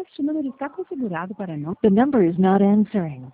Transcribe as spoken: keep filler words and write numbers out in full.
Este número está configurado para não. The number is not answering.